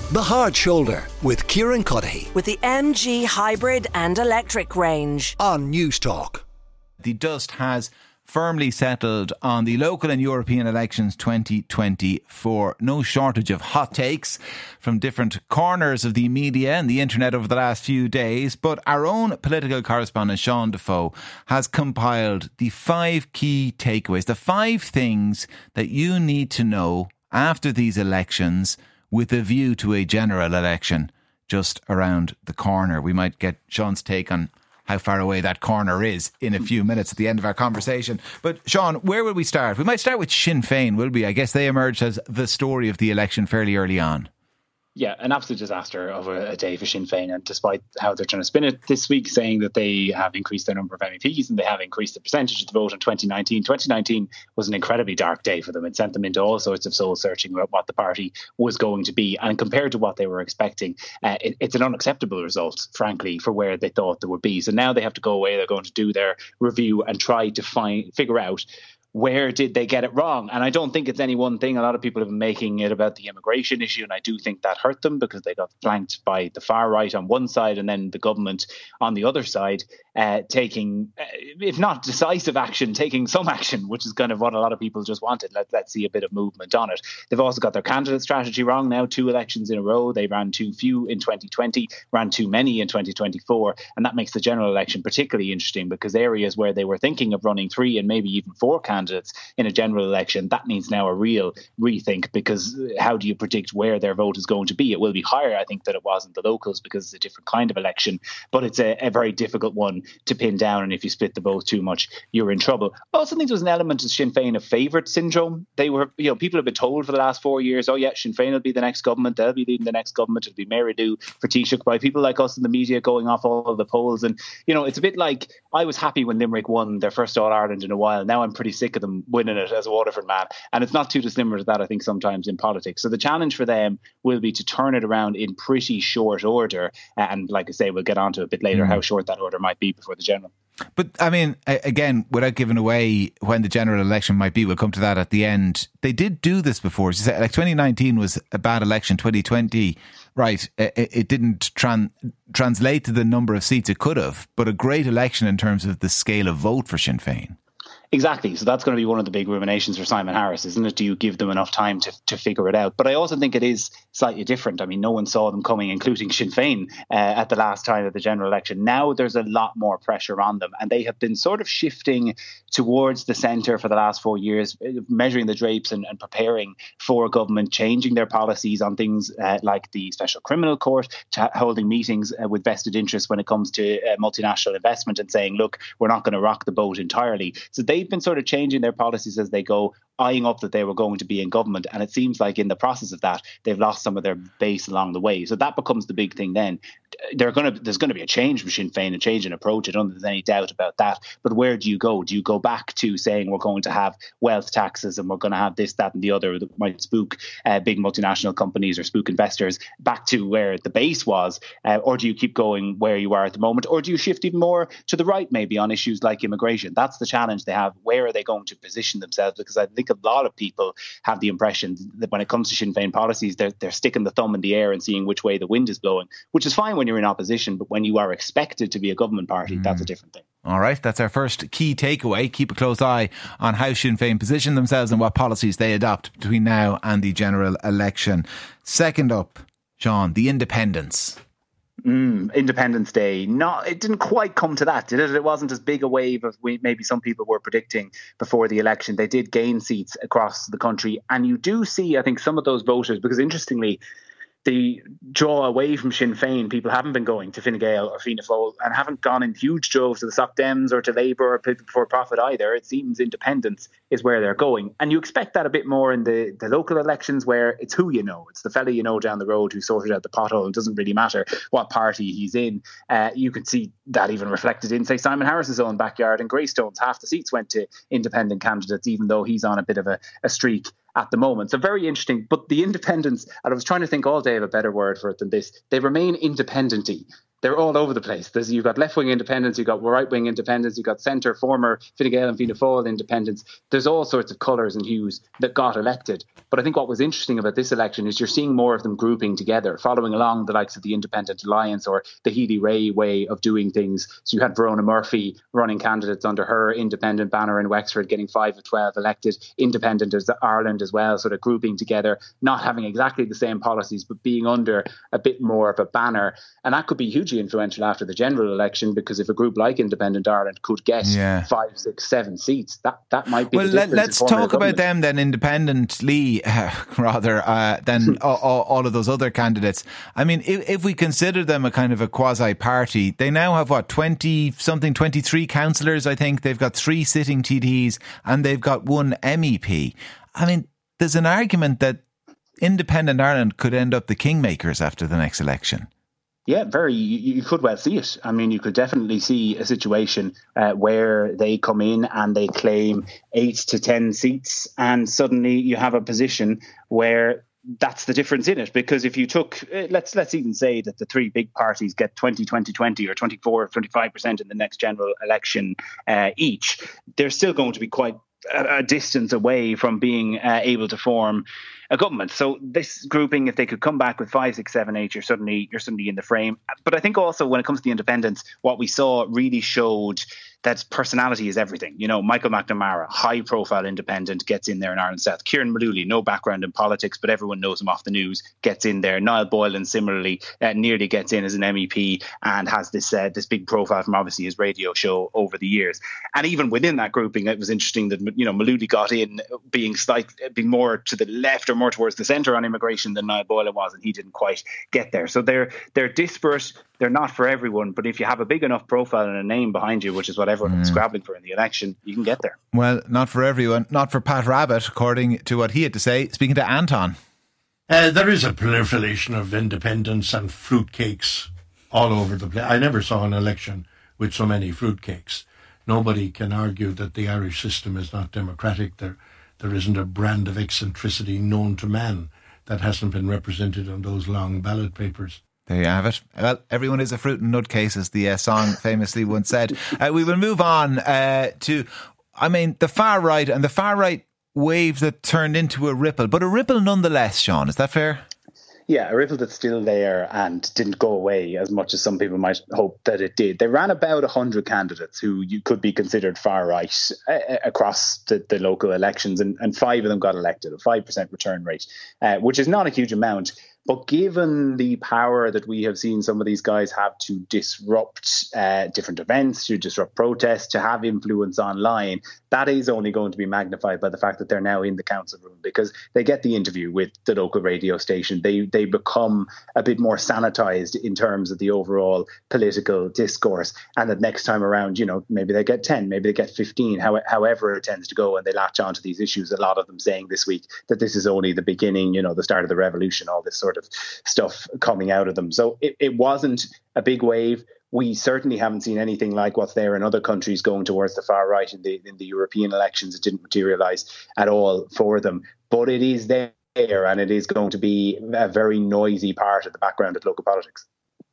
The Hard Shoulder with Kieran Cuddihy with the MG hybrid and electric range on News Talk. The dust has firmly settled on the local and European elections 2024. No shortage of hot takes from different corners of the media and the internet over the last few days, but our own political correspondent Sean Defoe has compiled the 5 key takeaways, the 5 things that you need to know after these elections with a view to a general election just around the corner. We might get Sean's take on how far away that corner is in a few minutes at the end of our conversation. But Sean, where will we start? We might start with Sinn Féin, will we? I guess they emerged as the story of the election fairly early on. Yeah, an absolute disaster of a day for Sinn Féin. And despite how they're trying to spin it this week, saying that they have increased their number of MEPs and they have increased the percentage of the vote in 2019. 2019 was an incredibly dark day for them. It sent them into all sorts of soul searching about what the party was going to be. And compared to what they were expecting, it's an unacceptable result, frankly, for where they thought they would be. So now they have to go away. They're going to do their review and try to figure out where did they get it wrong? And I don't think it's any one thing. A lot of people have been making it about the immigration issue, and I do think that hurt them because they got flanked by the far right on one side and then the government on the other side, taking, if not decisive action, taking some action, which is kind of what a lot of people just wanted. Let's see a bit of movement on it. They've also got their candidate strategy wrong now, 2 elections in a row. They ran too few in 2020, ran too many in 2024, and that makes the general election particularly interesting because areas where they were thinking of running 3 and maybe even 4 candidates in a general election, that needs now a real rethink, because how do you predict where their vote is going to be? It will be higher, I think, than it was in the locals because it's a different kind of election, but it's a very difficult one to pin down, and if you split the vote too much, you're in trouble. I also think there was an element of Sinn Féin of favourite syndrome. They were, people have been told for the last 4 years, oh yeah, Sinn Féin will be the next government, they'll be leading the next government, it'll be Mary Lou for Taoiseach, by people like us in the media going off all of the polls. And, it's a bit like, I was happy when Limerick won their first All-Ireland in a while. Now I'm pretty sick of them winning it as a Waterford man. And it's not too dissimilar to that, I think, sometimes in politics. So the challenge for them will be to turn it around in pretty short order. And like I say, we'll get on to a bit later how short that order might be before the general. But I mean, again, without giving away when the general election might be, we'll come to that at the end. They did do this before. Like 2019 was a bad election. 2020, right, it didn't translate to the number of seats it could have, but a great election in terms of the scale of vote for Sinn Féin. Exactly. So that's going to be one of the big ruminations for Simon Harris, isn't it? Do you give them enough time to figure it out? But I also think it is slightly different. I mean, no one saw them coming, including Sinn Féin, at the last time of the general election. Now there's a lot more pressure on them, and they have been sort of shifting towards the centre for the last 4 years, measuring the drapes and preparing for government, changing their policies on things like the Special Criminal Court, holding meetings with vested interests when it comes to multinational investment and saying, look, we're not going to rock the boat entirely. So they've been sort of changing their policies as they go, eyeing up that they were going to be in government. And it seems like in the process of that, they've lost some of their base along the way. So that becomes the big thing then. There's going to be a change for Sinn Féin, a change in approach. I don't think there's any doubt about that. But where do you go? Do you go back to saying we're going to have wealth taxes and we're going to have this, that and the other that might spook big multinational companies or spook investors back to where the base was? Or do you keep going where you are at the moment? Or do you shift even more to the right, maybe on issues like immigration? That's the challenge they have. Where are they going to position themselves? Because I think a lot of people have the impression that when it comes to Sinn Féin policies, they're sticking the thumb in the air and seeing which way the wind is blowing, which is fine when you're in opposition, but when you are expected to be a government party, that's a different thing. All right, that's our first key takeaway. Keep a close eye on how Sinn Féin position themselves and what policies they adopt between now and the general election. Second up, Sean, the independents. Independence Day. No, it didn't quite come to that, did it? It wasn't as big a wave as maybe some people were predicting before the election. They did gain seats across the country. And you do see, I think, some of those voters, because interestingly, the draw away from Sinn Féin, people haven't been going to Fine Gael or Fianna Fáil and haven't gone in huge droves to the Soc Dems or to Labour or People Before Profit either. It seems independence is where they're going. And you expect that a bit more in the local elections, where it's who you know. It's the fella you know down the road who sorted out the pothole. It doesn't really matter what party he's in. You can see that even reflected in, say, Simon Harris's own backyard in Greystones. Half the seats went to independent candidates, even though he's on a bit of a streak at the moment. So very interesting. But the independents, and I was trying to think all day of a better word for it than this, they remain independent-y. they're all over the place. You've got left-wing independents, you've got right-wing independents, you've got centre, former Fine Gael and Fianna Fáil independents. There's all sorts of colours and hues that got elected. But I think what was interesting about this election is you're seeing more of them grouping together, following along the likes of the Independent Alliance or the Healy-Rae way of doing things. So you had Verona Murphy running candidates under her independent banner in Wexford, getting 5 of 12 elected. Independent as Ireland as well, sort of grouping together, not having exactly the same policies, but being under a bit more of a banner. And that could be hugely influential after the general election, because if a group like Independent Ireland could get 5, 6, 7 seats, that might be the difference. Well, let's talk about them then independently rather than all of those other candidates. I mean, if we consider them a kind of a quasi-party, they now have 23 councillors, I think. They've got 3 sitting TDs and they've got 1 MEP. I mean, there's an argument that Independent Ireland could end up the kingmakers after the next election. Yeah, you could well see it. I mean, you could definitely see a situation where they come in and they claim 8 to 10 seats, and suddenly you have a position where that's the difference in it. Because if you took, let's even say that the 3 big parties get 20 or 24 or 25% in the next general election each, they're still going to be quite a distance away from being able to form a government. So this grouping, if they could come back with 5, 6, 7, 8, you're suddenly in the frame. But I think also when it comes to the independents, what we saw really showed that personality is everything. You know, Michael McNamara, high profile independent, gets in there in Ireland South. Kieran Mullooly, no background in politics, but everyone knows him off the news, gets in there. Niall Boylan similarly nearly gets in as an MEP and has this big profile from obviously his radio show over the years. And even within that grouping, it was interesting that, you know, Mullooly got in being more to the left or more towards the centre on immigration than Niall Boylan was, and he didn't quite get there. So they're disparate. They're not for everyone, but if you have a big enough profile and a name behind you, which is what everyone was scrabbling for in the election, you can get there. Well, not for everyone, not for Pat Rabbitte, according to what he had to say, speaking to Anton. There is a proliferation of independents and fruitcakes all over the place. I never saw an election with so many fruitcakes. Nobody can argue that the Irish system is not democratic. There isn't a brand of eccentricity known to man that hasn't been represented on those long ballot papers. There you have it. Well, everyone is a fruit and nutcase, as the song famously once said. We will move on to, I mean, the far right and the far right wave that turned into a ripple, but a ripple nonetheless, Sean. Is that fair? Yeah, a ripple that's still there and didn't go away as much as some people might hope that it did. They ran about 100 candidates who you could be considered far right across the local elections, and 5 of them got elected, a 5% return rate, which is not a huge amount. But given the power that we have seen some of these guys have to disrupt different events, to disrupt protests, to have influence online, that is only going to be magnified by the fact that they're now in the council room, because they get the interview with the local radio station. They become a bit more sanitized in terms of the overall political discourse. And that next time around, you know, maybe they get 10, maybe they get 15, however it tends to go, and they latch onto these issues. A lot of them saying this week that this is only the beginning, you know, the start of the revolution, all this sort of stuff coming out of them. So it wasn't a big wave. We certainly haven't seen anything like what's there in other countries going towards the far right in the European elections. It didn't materialise at all for them. But it is there, and it is going to be a very noisy part of the background of local politics.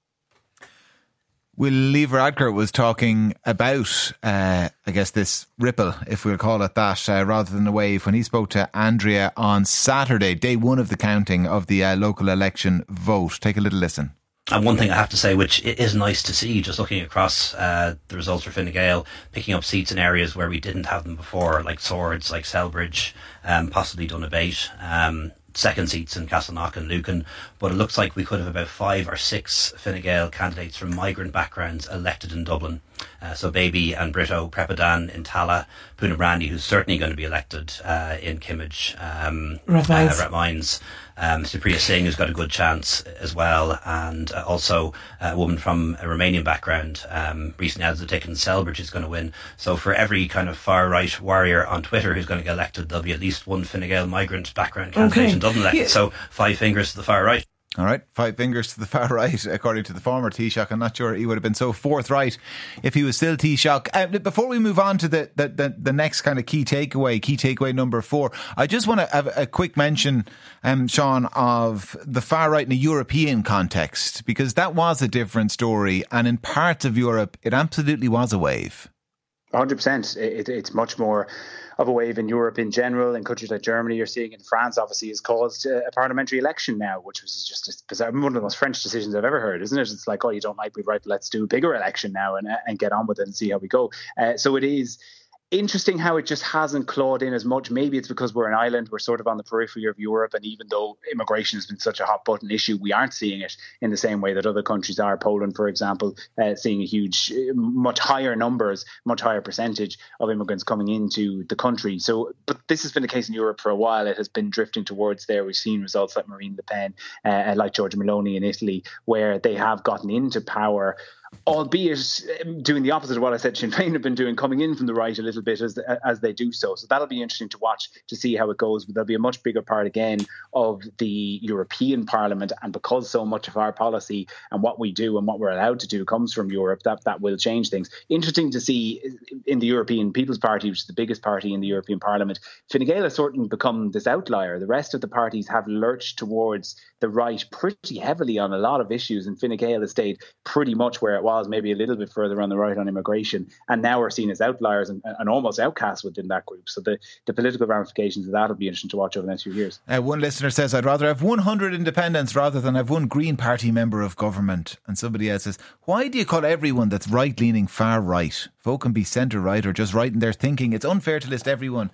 Will Lee Varadkar was talking about, I guess, this ripple, if we'll call it that, rather than a wave, when he spoke to Andrea on Saturday, day 1 of the counting of the local election vote. Take a little listen. And one thing I have to say, which is nice to see, just looking across the results for Fine Gael, picking up seats in areas where we didn't have them before, like Swords, like Selbridge, possibly Donabate, second seats in Castleknock and Lucan, but it looks like we could have about 5 or 6 Fine Gael candidates from migrant backgrounds elected in Dublin. So Baby and Brito, Prepadan in Tala, Poona Brandy, who's certainly going to be elected in Kimmage, Rathmines. Supriya Singh, who's got a good chance as well, and also a woman from a Romanian background, recently added the ticket in Selbridge, is going to win. So for every kind of far-right warrior on Twitter who's going to get elected, there'll be at least one Fine Gael migrant background candidate in Dublin elected. Yeah. So 5 fingers to the far right. All right, 5 fingers to the far right, according to the former Taoiseach. I'm not sure he would have been so forthright if he was still Taoiseach. Before we move on to the next kind of key takeaway number 4, I just want to have a quick mention, Sean, of the far right in a European context, because that was a different story, and in parts of Europe, it absolutely was a wave. 100%. It's much more of a wave in Europe in general. In countries like Germany, you're seeing in France, obviously, has caused a parliamentary election now, which was just bizarre. One of the most French decisions I've ever heard, isn't it? It's like, oh, you don't like me, right? Let's do a bigger election now and get on with it and see how we go. So it is interesting how it just hasn't clawed in as much. Maybe it's because we're an island, we're sort of on the periphery of Europe, and even though immigration has been such a hot button issue, we aren't seeing it in the same way that other countries are. Poland, for example, seeing a huge, much higher numbers, much higher percentage of immigrants coming into the country. So, but this has been the case in Europe for a while. It has been drifting towards there. We've seen results like Marine Le Pen, like Giorgia Meloni in Italy, where they have gotten into power, albeit doing the opposite of what I said Sinn Féin have been doing, coming in from the right a little bit as they do so. So that'll be interesting to watch to see how it goes. But there'll be a much bigger part again of the European Parliament, and because so much of our policy and what we do and what we're allowed to do comes from Europe, that will change things. Interesting to see in the European People's Party, which is the biggest party in the European Parliament, Fine Gael has sort of become this outlier. The rest of the parties have lurched towards the right pretty heavily on a lot of issues, and Fine Gael has stayed pretty much where it was, maybe a little bit further on the right on immigration, and now we're seen as outliers and almost outcasts within that group. So the political ramifications of that will be interesting to watch over the next few years. One listener says, I'd rather have 100 independents rather than have one Green Party member of government. And somebody else says, why do you call everyone that's right-leaning far right? Folk can be centre-right or just right in their thinking. It's unfair to list everyone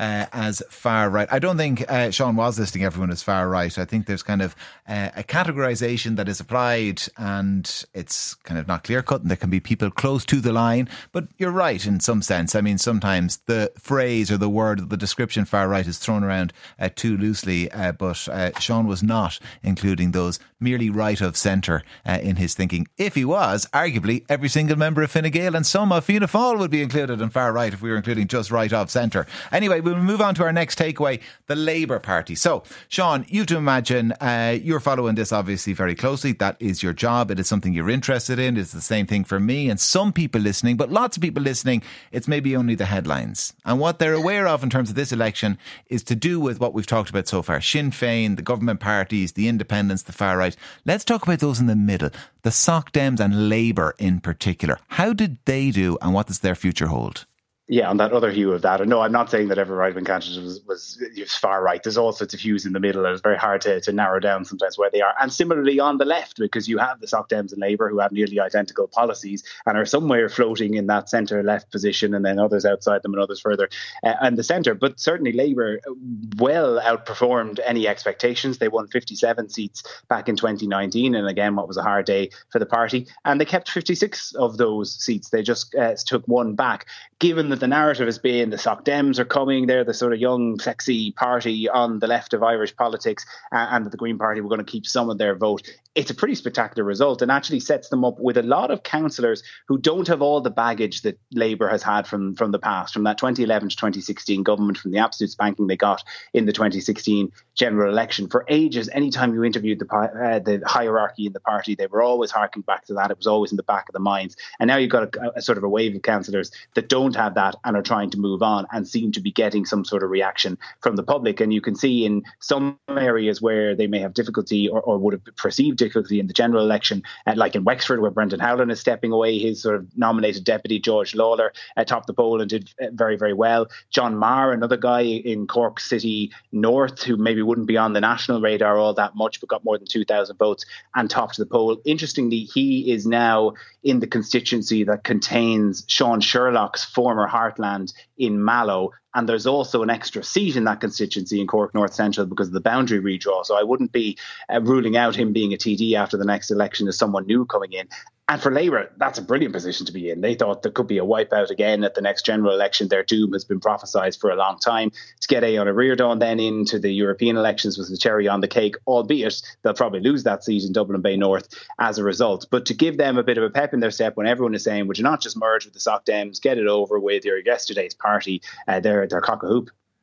as far right. I don't think Sean was listing everyone as far right. I think there's kind of a categorisation that is applied, and it's kind of not clear cut, and there can be people close to the line. But you're right in some sense. I mean, sometimes the phrase or the word, the description far right is thrown around too loosely, but Sean was not including those merely right of centre in his thinking. If he was, arguably every single member of Fine Gael and some of Fianna Fáil would be included in far right if we were including just right of centre. Anyway, we'll move on to our next takeaway, the Labour Party. So, Sean, you have to imagine you're following this obviously very closely. That is your job. It is something you're interested in. It's the same thing for me and some people listening, but lots of people listening, it's maybe only the headlines. And what they're aware of in terms of this election is to do with what we've talked about so far. Sinn Féin, the government parties, the independents, the far right. Let's talk about those in the middle, the Soc Dems and Labour in particular. How did they do, and what does their future hold? Yeah, on that other hue of that. And no, I'm not saying that every right-wing candidate was far right. There's all sorts of hues in the middle, and it's very hard to narrow down sometimes where they are. And similarly on the left, because you have the Soc Dems and Labour who have nearly identical policies and are somewhere floating in that centre-left position, and then others outside them and others further and the centre. But certainly Labour well outperformed any expectations. They won 57 seats back in 2019, and again, what was a hard day for the party. And they kept 56 of those seats. They just took one back. Given that the narrative has been the Soc Dems are coming, they're the sort of young, sexy party on the left of Irish politics, and that the Green Party were going to keep some of their vote. It's a pretty spectacular result, and actually sets them up with a lot of councillors who don't have all the baggage that Labour has had from the past, from that 2011 to 2016 government, from the absolute spanking they got in the 2016 general election. For ages, anytime you interviewed the hierarchy in the party, they were always harking back to that. It was always in the back of the minds. And now you've got a sort of a wave of councillors that don't have that and are trying to move on and seem to be getting some sort of reaction from the public. And you can see in some areas where they may have difficulty or would have perceived difficulty in the general election, like in Wexford, where Brendan Howlin is stepping away, his sort of nominated deputy, George Lawler, topped the poll and did very, very well. John Marr, another guy in Cork City North, who maybe wouldn't be on the national radar all that much, but got more than 2,000 votes and topped the poll. Interestingly, he is now in the constituency that contains Sean Sherlock's former heartland in Mallow. And there's also an extra seat in that constituency in Cork North Central because of the boundary redraw. So I wouldn't be ruling out him being a TD after the next election as someone new coming in. And for Labour, that's a brilliant position to be in. They thought there could be a wipeout again at the next general election. Their doom has been prophesied for a long time. To get Aodhán Ó Ríordáin then into the European elections was the cherry on the cake, albeit they'll probably lose that seat in Dublin Bay North as a result. But to give them a bit of a pep in their step when everyone is saying, would you not just merge with the Soc Dems, get it over with, your yesterday's party, they're cock a hoop.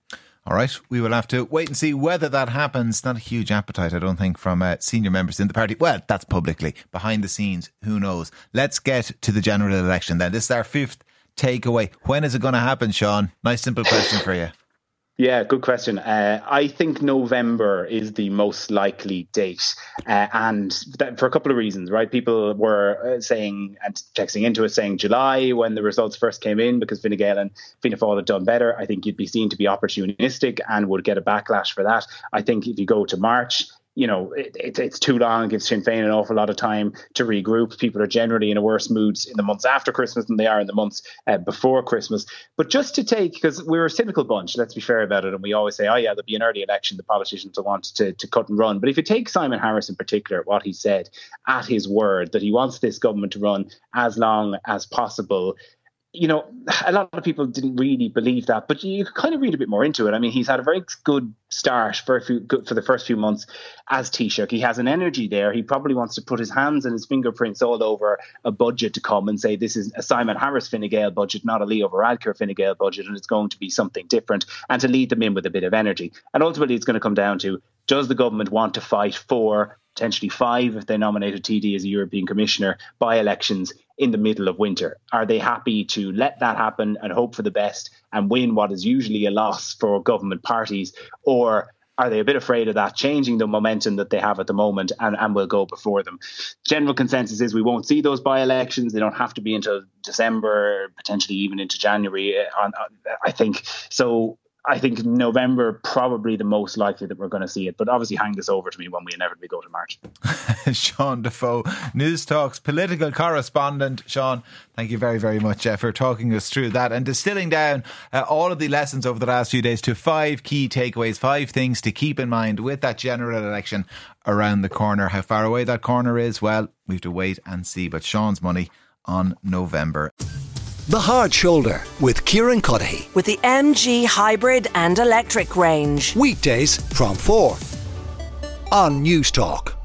All right, we will have to wait and see whether that happens. Not a huge appetite, I don't think, from senior members in the party. Well, that's publicly. Behind the scenes, who knows? Let's get to the general election then. This is our fifth takeaway. When is it going to happen, Sean? Nice simple question for you. Yeah, good question. I think November is the most likely date, and for a couple of reasons, right? People were saying and texting into it, saying July when the results first came in, because Fine Gael and Fianna Fáil had done better. I think you'd be seen to be opportunistic and would get a backlash for that. I think if you go to March, it's too long. It gives Sinn Féin an awful lot of time to regroup. People are generally in a worse mood in the months after Christmas than they are in the months before Christmas. But just to take, because we're a cynical bunch, let's be fair about it, and we always say, oh yeah, there'll be an early election, the politicians will want to cut and run. But if you take Simon Harris in particular, what he said at his word, that he wants this government to run as long as possible, a lot of people didn't really believe that, but you could kind of read a bit more into it. I mean, he's had a very good start for the first few months as Taoiseach. He has an energy there. He probably wants to put his hands and his fingerprints all over a budget to come and say this is a Simon Harris Fine Gael budget, not a Leo Varadkar Fine Gael budget, and it's going to be something different, and to lead them in with a bit of energy. And ultimately, it's going to come down to, does the government want to fight for potentially 5, if they nominated TD as a European Commissioner, by elections in the middle of winter? Are they happy to let that happen and hope for the best and win what is usually a loss for government parties? Or are they a bit afraid of that changing the momentum that they have at the moment and will go before them? General consensus is we won't see those by-elections. They don't have to be until December, potentially even into January, I think. So I think November probably the most likely that we're going to see it, but obviously hang this over to me when we inevitably go to March. Sean Defoe, News Talk's political correspondent. Sean, thank you very, very much for talking us through that and distilling down all of the lessons over the last few days to 5 key takeaways, 5 things to keep in mind with that general election around the corner. How far away that corner is, well, we have to wait and see, but Sean's money on November. The Hard Shoulder with Kieran Cuddihy. With the MG hybrid and electric range. Weekdays from 4 on News Talk.